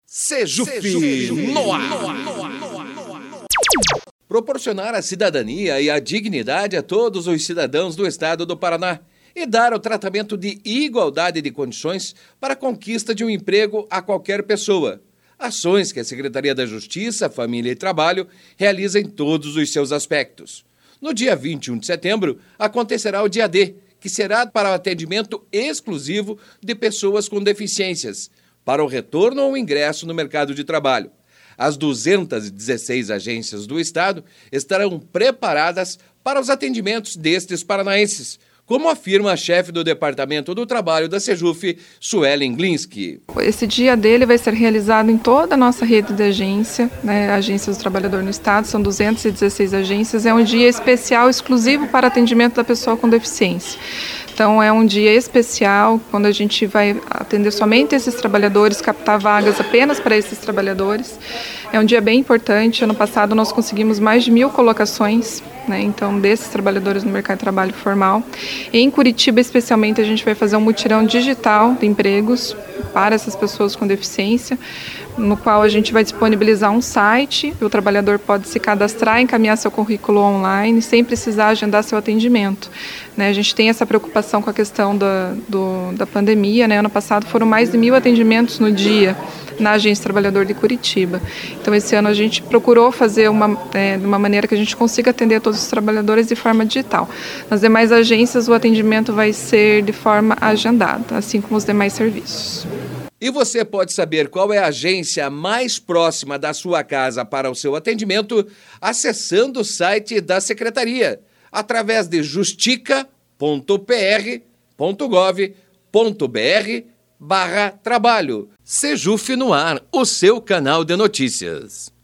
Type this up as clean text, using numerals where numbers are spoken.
Sejuf no ar. Proporcionar a cidadania e a dignidade a todos os cidadãos do estado do Paraná e dar o tratamento de igualdade de condições para a conquista de um emprego a qualquer pessoa. Ações que a Secretaria da Justiça, Família e Trabalho realiza em todos os seus aspectos. No dia 21 de setembro, acontecerá o Dia D, que será para o atendimento exclusivo de pessoas com deficiências, para o retorno ou ingresso no mercado de trabalho. As 216 agências do estado estarão preparadas para os atendimentos destes paranaenses, como afirma a chefe do Departamento do Trabalho da Sejuf, Suelen Glinski. Esse dia dele vai ser realizado em toda a nossa rede de agência, agências do trabalhador no estado, são 216 agências, é um dia especial, exclusivo para atendimento da pessoa com deficiência. Então é um dia especial, quando a gente vai atender somente esses trabalhadores, captar vagas apenas para esses trabalhadores. É um dia bem importante. Ano passado nós conseguimos mais de 1.000 colocações, então desses trabalhadores no mercado de trabalho formal. Em Curitiba, especialmente, a gente vai fazer um mutirão digital de empregos para essas pessoas com deficiência, no qual a gente vai disponibilizar um site, o trabalhador pode se cadastrar e encaminhar seu currículo online, sem precisar agendar seu atendimento. A gente tem essa preocupação com a questão da pandemia. Ano passado foram mais de 1.000 atendimentos no dia na Agência Trabalhador de Curitiba. Então, esse ano a gente procurou fazer de uma maneira que a gente consiga atender todos os trabalhadores de forma digital. Nas demais agências, o atendimento vai ser de forma agendada, assim como os demais serviços. E você pode saber qual é a agência mais próxima da sua casa para o seu atendimento acessando o site da Secretaria, através de justica.pr.gov.br/trabalho. Sejuf no ar, o seu canal de notícias.